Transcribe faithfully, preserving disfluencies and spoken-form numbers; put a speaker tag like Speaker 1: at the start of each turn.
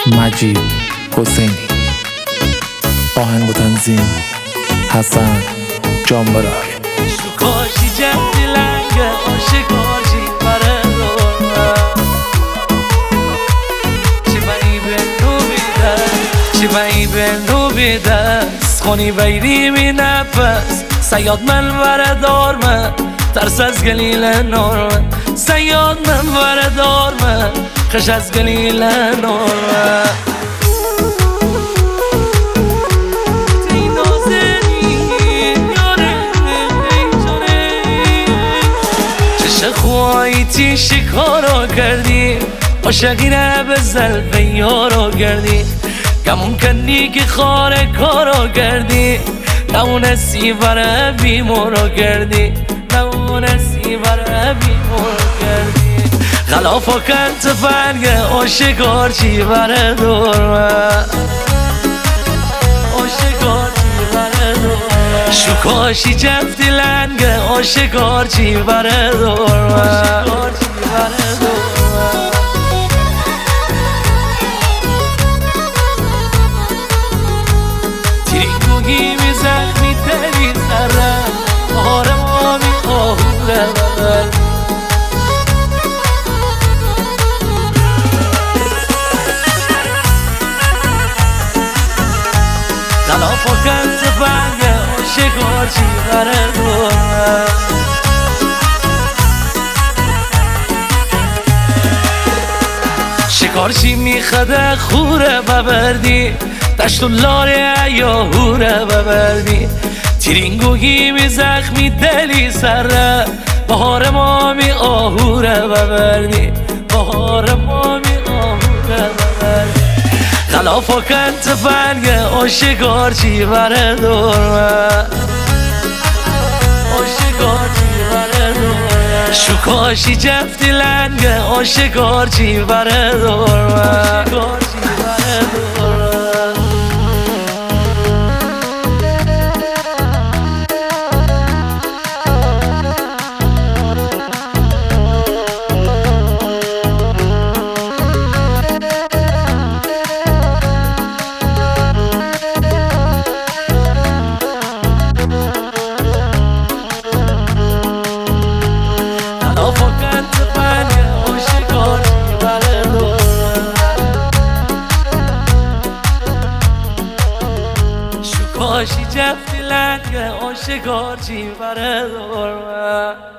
Speaker 1: مجید حسینی، آهنگ و تنظیم حسن جانبرای.
Speaker 2: کاشی جفتی لنگه آشکاشی بره دورم چی بایی بندو بیده چی بایی بندو بیده خونی بیری می نفس سیاد من وردارمه ترس از گلیل نورمه سیاد من وردارمه خش از گلیل نورمه خواهیتی شکارو کردی عاشقینه به زلف یارو کردی گمون کردی که خاره کارو کردی نمونستی بره بیمورو کردی نمونستی بره بیمورو کردی غلافو کن تفنگه عاشقار چی بره دورمه عاشقار چی بره دورمه شکاشی جفتی لنگه عاشقار چی بره دورمه تیرینگوگی می زخمی دلی سرم بهار ما می آهوره ببر غلافو کن تفنگه عاشقار چی بره دورمه شکارچی میخده خوره ببردی دشت و لاره یا هوره ببردی تیرینگوگی می زخمی دلی سره بهار ما می آهوره ببردی بهار ما می آهوره ببردی غلافو کن تفنگه عاشقار چی بره دورمه عاشقار چی بره دورمه شکاشی جفتی لنگه عاشقار چی بره دورمه عاشقار چی بره دورمه کاشی جفتی لنگه عاشقار چی بره دورمه